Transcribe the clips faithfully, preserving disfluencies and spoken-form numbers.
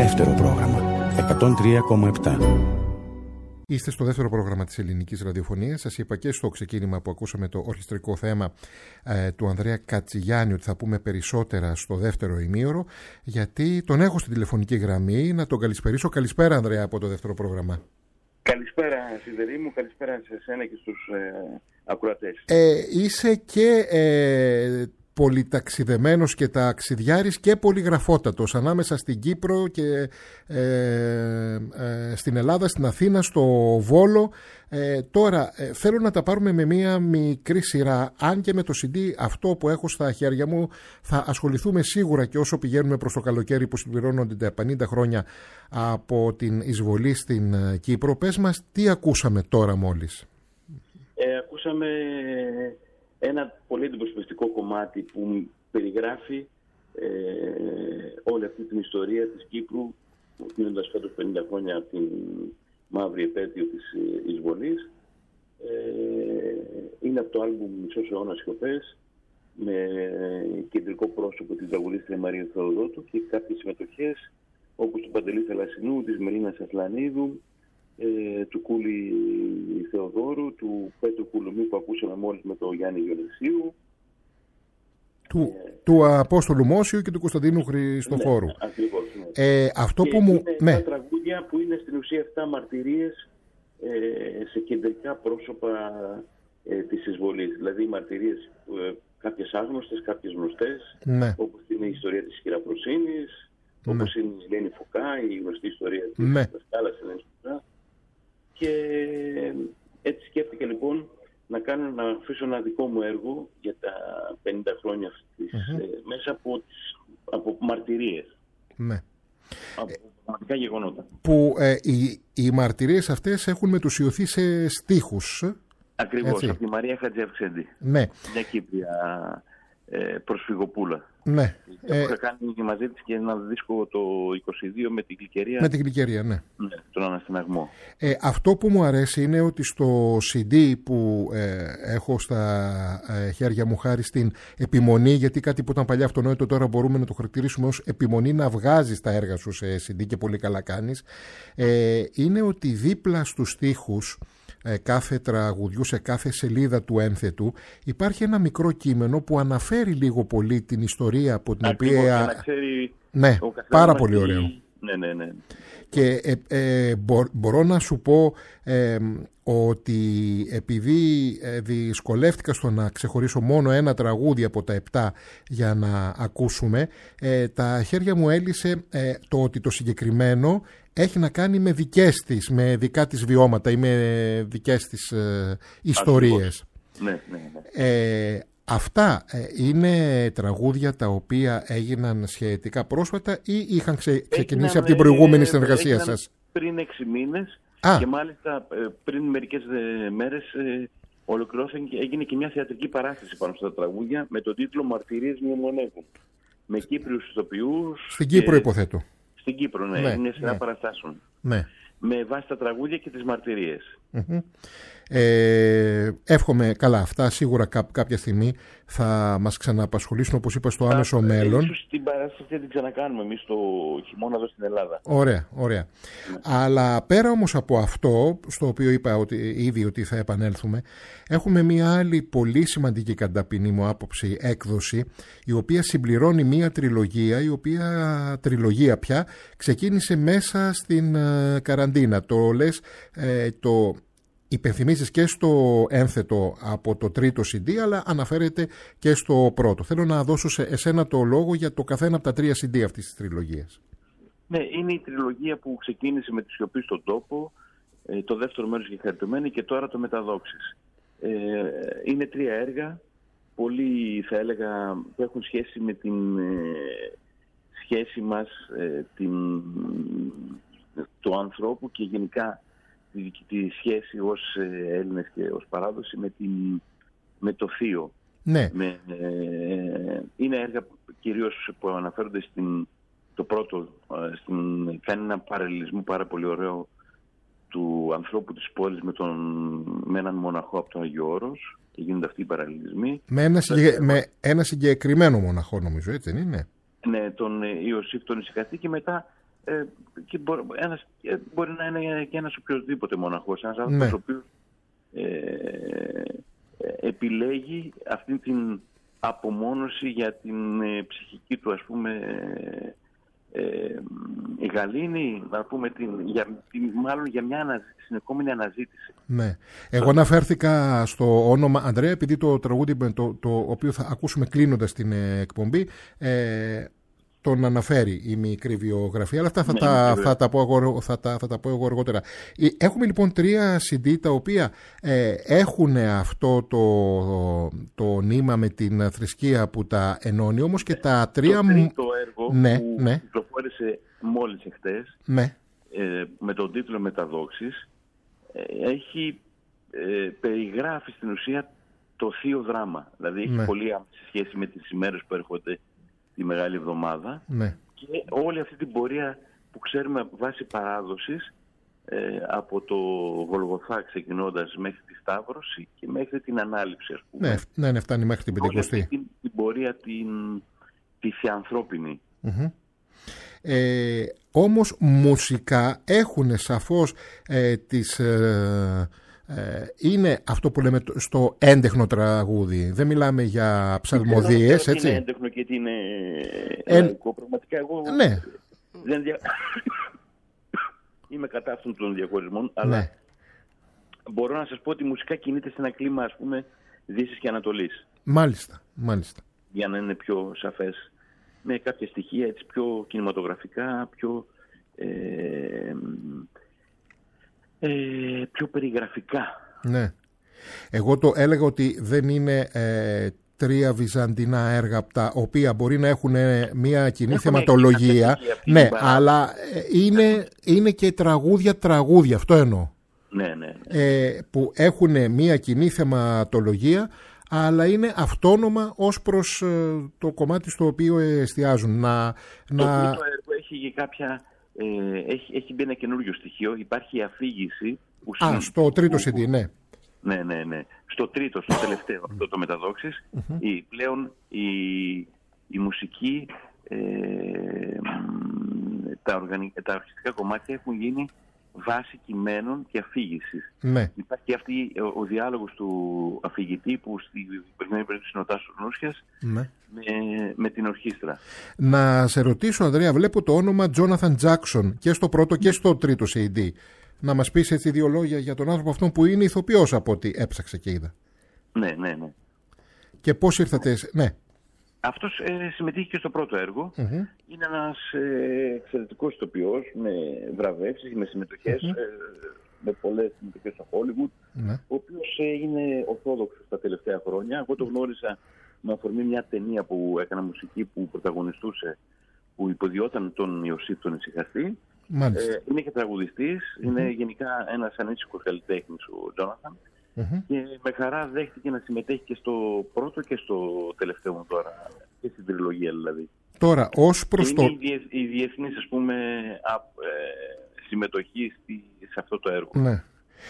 Δεύτερο πρόγραμμα εκατόν τρία κόμμα επτά. Είστε στο δεύτερο πρόγραμμα της ελληνικής ραδιοφωνίας. Σας είπα και στο ξεκίνημα που ακούσαμε το ορχιστρικό θέμα ε, του Ανδρέα Κατσιγιάννη ότι θα πούμε περισσότερα στο δεύτερο ημίωρο, γιατί τον έχω στην τηλεφωνική γραμμή. Να τον καλησπερίσω. Καλησπέρα, Ανδρέα, από το δεύτερο πρόγραμμα. Καλησπέρα, Σιδερή μου. Καλησπέρα σε εσένα και στους ε, ακροατές. Ε, είσαι και ε, πολυταξιδεμένος και ταξιδιάρης και πολυγραφότατος ανάμεσα στην Κύπρο και ε, ε, στην Ελλάδα, στην Αθήνα, στο Βόλο. Ε, τώρα ε, θέλω να τα πάρουμε με μία μικρή σειρά, αν και με το σι ντι αυτό που έχω στα χέρια μου θα ασχοληθούμε σίγουρα και όσο πηγαίνουμε προς το καλοκαίρι που συμπληρώνονται τα πενήντα χρόνια από την εισβολή στην Κύπρο. Πες μας, τι ακούσαμε τώρα μόλις? Ε, ακούσαμε ένα πολύ εντυπωσιαστικό κομμάτι που περιγράφει ε, όλη αυτή την ιστορία της Κύπρου, κλείνοντας φέτος πενήντα χρόνια από την μαύρη επέτειο της εισβολής. Ε, είναι από το άλμπουμ «Μισός αιώνας σιωπές», με κεντρικό πρόσωπο της τραγουδίστρια Μαρία Θεοδότου και κάποιες συμμετοχές όπως του Παντελή Θαλασσινού, της Μελίνας Αθλανίδου, Ε, του Κούλη Θεοδόρου, του Πέτρου Κουλουμί που ακούσαμε μόλις με τον Γιάννη Γιονεσίου, του, ε, του Απόστολου Μόσιου και του Κωνσταντίνου Χριστοφόρου. Ναι, ακριβώς, ναι. Ε, αυτό και που μου... είναι ναι. τα τραγούδια που είναι στην ουσία αυτά μαρτυρίες ε, σε κεντρικά πρόσωπα ε, της εισβολής. Δηλαδή μαρτυρίες ε, κάποιες άγνωστες, κάποιες γνωστές, ναι. όπως είναι η ιστορία της Χειραпроσύνης, ναι. όπως είναι η Ελένη Φωκά, η γνωστή ιστορία της ναι. Δασκάλας Ελένης Φωκά. Και έτσι σκέφτηκα λοιπόν να κάνω, να αφήσω ένα δικό μου έργο για τα πενήντα χρόνια αυτής, mm-hmm. ε, μέσα από, τις, από μαρτυρίες. Ναι. Από πραγματικά γεγονότα. Που ε, οι, οι μαρτυρίες αυτές έχουν μετουσιωθεί σε στίχους. Ακριβώς, έτσι. από τη Μαρία Χατζιαυξέντη. Ναι. Μια Κύπρια ε, προσφυγοπούλα. Ναι. Ε, Είχα κάνει μαζί της και ένα δίσκο το είκοσι δύο με την Γλυκερία. Με την Γλυκερία, ναι. Ναι, τον αναστηναγμό. Ε, αυτό που μου αρέσει είναι ότι στο σι ντι που ε, έχω στα ε, χέρια μου χάρη στην επιμονή, γιατί κάτι που ήταν παλιά αυτονόητο τώρα μπορούμε να το χαρακτηρίσουμε ως επιμονή να βγάζεις τα έργα σου σε σι ντι και πολύ καλά κάνεις, ε, είναι ότι δίπλα στους στίχους κάθε τραγουδιού, σε κάθε σελίδα του ένθετου υπάρχει ένα μικρό κείμενο που αναφέρει λίγο πολύ την ιστορία από την Ακριβώς, οποία... να ξέρει ναι, πάρα πολύ τι... ωραίο. Ναι, ναι, ναι. Και ε, ε, μπο, μπορώ να σου πω ε, ότι επειδή ε, δυσκολεύτηκα στο να ξεχωρίσω μόνο ένα τραγούδι από τα επτά για να ακούσουμε, ε, τα χέρια μου έλυσε ε, το ότι το συγκεκριμένο έχει να κάνει με δικές της, με δικά της βιώματα ή με δικές της ε, ιστορίες. Ναι, ναι, ναι. Ε, αυτά ε, είναι τραγούδια τα οποία έγιναν σχετικά πρόσφατα ή είχαν ξε, ξεκινήσει έγιναν, από την προηγούμενη συνεργασία σας? Πριν έξι μήνες Α. και μάλιστα πριν μερικές ε, μέρες ε, ολοκληρώθηκε και έγινε και μια θεατρική παράσταση πάνω στα τραγούδια με τον τίτλο «Μαρτυρίες μνημονεύουν». Με Κύπριους ηθοποιούς. Στην Κύπρο και... υποθέτω. Στην Κύπρο, ναι, ναι είναι σειρά ναι. παραστάσεων. Ναι. Με βάση τα τραγούδια και τις μαρτυρίες. Mm-hmm. Ε, εύχομαι καλά αυτά σίγουρα κά, κάποια στιγμή θα μας ξανααπασχολήσουν, όπως είπα, στο άμεσο μέλλον. Ίσως την παράσταση θα την ξανακάνουμε εμείς το χειμώνα εδώ στην Ελλάδα. Ωραία, ωραία. Ναι. Αλλά πέρα όμως από αυτό, στο οποίο είπα ότι, ήδη ότι θα επανέλθουμε, έχουμε μια άλλη πολύ σημαντική κατά ταπεινή μου άποψη έκδοση, η οποία συμπληρώνει μια τριλογία, η οποία τριλογία πια ξεκίνησε μέσα στην uh, καραντίνα. Το λες, ε, το... υπενθυμίζεις και στο ένθετο από το τρίτο σι ντι, αλλά αναφέρεται και στο πρώτο. Θέλω να δώσω σε εσένα το λόγο για το καθένα από τα τρία σι ντι αυτής της τριλογίας. Ναι, είναι η τριλογία που ξεκίνησε με τη σιωπή στον τόπο, το δεύτερο μέρος και χαριτωμένη και τώρα το μεταδόξεις. Ε, είναι τρία έργα, πολύ θα έλεγα που έχουν σχέση με την ε, σχέση μας, ε, την, του ανθρώπου και γενικά Τη, τη σχέση ως Έλληνες και ως παράδοση με, την, με το θείο. Ναι. Με, ε, είναι έργα κυρίως που αναφέρονται στην, το πρώτο, στην, κάνει ένα παραλληλισμό πάρα πολύ ωραίο του ανθρώπου της πόλης με, τον, με έναν μοναχό από τον Άγιο Όρος και γίνονται αυτοί οι παραλληλισμοί. Με ένα, συγκε, με ένα συγκεκριμένο μοναχό νομίζω, έτσι δεν είναι? Ναι, τον Ιωσήφ τον Ησυχαστή και μετά ε, και μπορεί, ένας, ε, μπορεί να είναι και ένας οποιοδήποτε μοναχός, ένας άνθρωπος Ναι. ο οποίος ε, ε, επιλέγει αυτή την απομόνωση για την ε, ψυχική του, ας πούμε, ε, ε, γαλήνη, να πούμε, την, για, την, μάλλον για μια ανα, συνεχόμενη αναζήτηση. Ναι. Εγώ αναφέρθηκα στο όνομα Ανδρέα, επειδή το τραγούδι το, το οποίο θα ακούσουμε κλείνοντας την ε, εκπομπή ε, τον αναφέρει η μικρή βιογραφία, αλλά αυτά θα, ναι, τα, θα, τα, πω εγώ, θα, τα, θα τα πω εγώ αργότερα. Έχουμε λοιπόν τρία σι ντι τα οποία ε, έχουν αυτό το, το νήμα με την θρησκεία που τα ενώνει, όμως και τα τρία... Το τρίτο έργο, ναι, που ναι. κυκλοφόρησε μόλις εχθές, ναι. ε, με τον τίτλο «Μεταδόξεις», ε, έχει ε, περιγράφει στην ουσία το θείο δράμα. Δηλαδή έχει ναι. πολύ άμεση σχέση με τις ημέρες που έρχονται τη Μεγάλη Εβδομάδα, ναι. και όλη αυτή την πορεία που ξέρουμε από βάση παράδοσης, ε, από το Γολγοθά ξεκινώντας μέχρι τη Σταύρωση και μέχρι την Ανάληψη, ας πούμε. Ναι, ναι, φτάνει μέχρι την Πεντηκοστή. Όλη αυτή την, την πορεία την, τη θεανθρώπινη. Mm-hmm. Ε, όμως μουσικά έχουν σαφώς ε, τις... Ε, Ε, είναι αυτό που λέμε στο έντεχνο τραγούδι. Δεν μιλάμε για ψαλμοδίες, έτσι. Είναι έντεχνο και είναι ελλαδικό. Πραγματικά εγώ ναι. δεν δια... είμαι κατά αυτών των διαχωρισμών, αλλά ναι. μπορώ να σας πω ότι η μουσικά κινείται σε ένα κλίμα, ας πούμε, Δύσης και Ανατολής. Μάλιστα, μάλιστα. Για να είναι πιο σαφές, με κάποια στοιχεία έτσι πιο κινηματογραφικά, πιο... Ε, Ε, πιο περιγραφικά. Ναι. Εγώ το έλεγα ότι δεν είναι ε, τρία βυζαντινά έργα τα οποία μπορεί να έχουν ε, μια κοινή έχουν θεματολογία, ναι, αλλά ε, είναι, είναι και τραγούδια τραγούδια, αυτό εννοώ. Ναι, ναι. Ε, που έχουν μια κοινή θεματολογία, αλλά είναι αυτόνομα ως προς ε, το κομμάτι στο οποίο εστιάζουν. Να, το να... τρίτο έργο έχει και κάποια... Ε, έχει, έχει μπει ένα καινούριο στοιχείο. Υπάρχει η αφήγηση. Που Α, στο τρίτο σι ντι, ναι. Ναι, ναι, ναι. Στο τρίτο, στο τελευταίο, αυτό το Μεταδόξεις, mm-hmm. η, πλέον η, η μουσική, ε, τα, οργανι, τα ορχιστικά κομμάτια έχουν γίνει βάση κειμένων και αφήγησης. Ναι. Υπάρχει αυτή ο, ο διάλογος του αφηγητή που στην προηγούμενη περίπτωση είναι ο Τάσος Νούσιας, ναι. με, με την ορχήστρα. Να σε ρωτήσω, Ανδρέα, βλέπω το όνομα Τζόναθαν Τζάκσον και στο πρώτο και στο τρίτο σι ντι. Να μας πεις έτσι δύο λόγια για τον άνθρωπο αυτόν που είναι ηθοποιός από ό,τι έψαξα και είδα. Ναι, ναι, ναι. Και πώς ήρθατε... Ναι. Αυτός ε, συμμετείχε και στο πρώτο έργο. Mm-hmm. Είναι ένας ε, εξαιρετικός ηθοποιός με βραβεύσεις, με συμμετοχές, mm-hmm. ε, με πολλές συμμετοχές στο Hollywood, mm-hmm. ο οποίος ε, είναι ορθόδοξος τα τελευταία χρόνια. Εγώ το γνώρισα με αφορμή μια ταινία που έκανα μουσική που πρωταγωνιστούσε, που υποδιόταν τον Ιωσήφ τον Ησυχαστή. Ε, είναι και τραγουδιστής, mm-hmm. είναι γενικά ένας ανήσυχος καλλιτέχνης ο Τζόναθαν. Mm-hmm. Και με χαρά δέχτηκε να συμμετέχει και στο πρώτο και στο τελευταίο μου τώρα, και στην τριλογία δηλαδή. Τώρα, ως προς το... Είναι η, η διεθνής, ας πούμε, α, ε, συμμετοχή στη, σε αυτό το έργο. Ναι.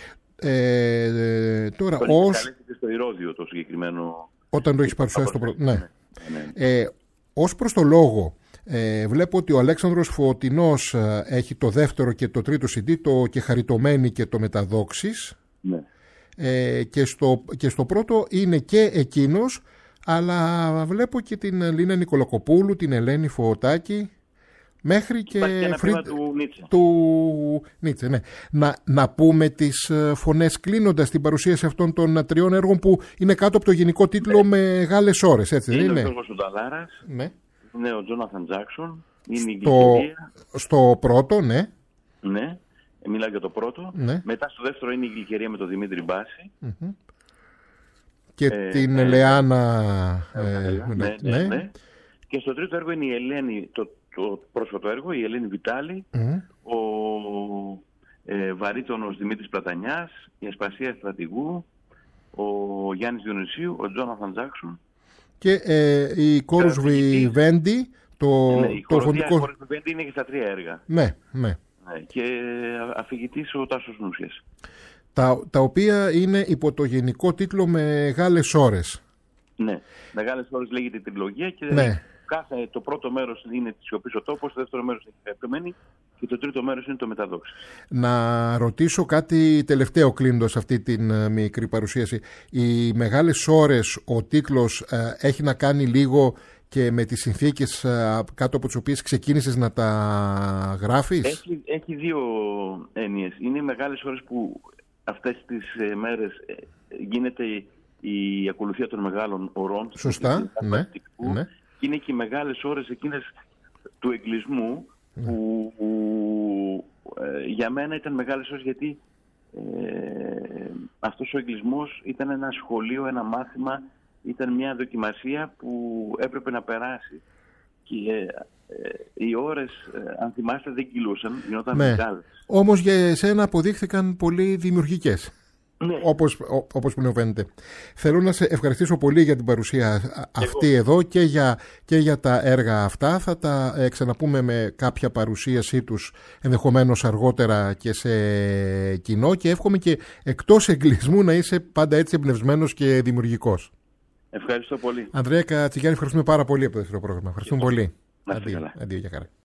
Ε, ε, τώρα, τον ως... καλέσετε στο Ηρώδειο το συγκεκριμένο... Όταν το έχεις παρουσιάσει στο πρώτο. Ναι. Ναι. Ναι. Ε, ως προς το λόγο, ε, βλέπω ότι ο Αλέξανδρος Φωτεινός ε, έχει το δεύτερο και το τρίτο σι ντι, το «Και χαριτωμένη» και το «Μεταδόξεις». Ναι. Ε, και, στο, και στο πρώτο είναι και εκείνος, αλλά βλέπω και την Λίνα Νικολακοπούλου, την Ελένη Φωτάκη, μέχρι και, και ένα φρι... του Νίτσε. Του... Νίτσε, ναι. να, να πούμε τις φωνές κλείνοντας την παρουσίαση αυτών των τριών έργων που είναι κάτω από το γενικό τίτλο, ναι. Μεγάλες ώρες, έτσι δεν είναι? Είναι ο Γιώργος Νταλάρας, ναι. είναι ο Τζόναθαν Τζάκσον, είναι η στο... στο πρώτο, ναι. Ναι. Μιλάω για το πρώτο. Ναι. Μετά στο δεύτερο είναι η Γλυκερία με τον Δημήτρη Μπάση. Mm-hmm. Και ε, την ε, Ελεάνα. Ε, ε, ναι, ναι, ναι. ναι. Και στο τρίτο έργο είναι η Ελένη, το, το πρόσφατο έργο, η Ελένη Βιτάλη, mm-hmm. ο ε, βαρύτονος Δημήτρης Πλατανιάς, η Ασπασία Στρατηγού, ο Γιάννης Διονυσίου, ο Τζόναθαν Τζάκσον. Και ε, η Κόρους Βιβέντη, το, ναι, η το φωνικό... Η Κόρους Βιβέντη είναι και στα τρία έργα. Ναι, ναι. Και αφηγητής ο Τάσος Νούσιας. Τα, τα οποία είναι υπό το γενικό τίτλο «Μεγάλες ώρες». Ναι, «Μεγάλες ώρες» λέγεται η τριλογία και ναι. κάθε, το πρώτο μέρος είναι της σιωπής ο τόπος, το δεύτερο μέρος είναι η χαρακτημένη και το τρίτο μέρος είναι το μεταδόξης. Να ρωτήσω κάτι τελευταίο κλείνοντας αυτή την uh, μικρή παρουσίαση. Οι μεγάλες ώρες, ο τίτλος uh, έχει να κάνει λίγο και με τις συνθήκες uh, κάτω από τις οποίες ξεκίνησες να τα γράφεις? Έχει, έχει δύο έννοιες. Είναι οι μεγάλες ώρες που αυτές τις ε, μέρες ε, γίνεται η, η ακολουθία των μεγάλων ωρών. Σωστά, ναι, ναι. Και είναι και οι μεγάλες ώρες εκείνες του εγκλισμού, mm. που, που ε, για μένα ήταν μεγάλες ώρες, γιατί ε, αυτός ο εγκλισμός ήταν ένα σχολείο, ένα μάθημα, ήταν μια δοκιμασία που έπρεπε να περάσει. Και ε, ε, οι ώρες, ε, αν θυμάστε, δεν κυλούσαν, γινόταν ναι. μεγάλες. Όμως για εσένα αποδείχθηκαν πολύ δημιουργικές. Ναι. Όπως, όπως μου φαίνεται. Θέλω να σε ευχαριστήσω πολύ για την παρουσία αυτή Εγώ. εδώ και για, και για τα έργα αυτά. Θα τα ε, ξαναπούμε με κάποια παρουσίασή τους ενδεχομένως αργότερα και σε κοινό, και εύχομαι και εκτός εγκλισμού να είσαι πάντα έτσι εμπνευσμένος και δημιουργικός. Ευχαριστώ πολύ. Ανδρέα Κατσιγιάννη, ευχαριστούμε πάρα πολύ από το δεύτερο πρόγραμμα. Ευχαριστούμε πολύ. Να είστε καλά. Αντίο, για χαρά.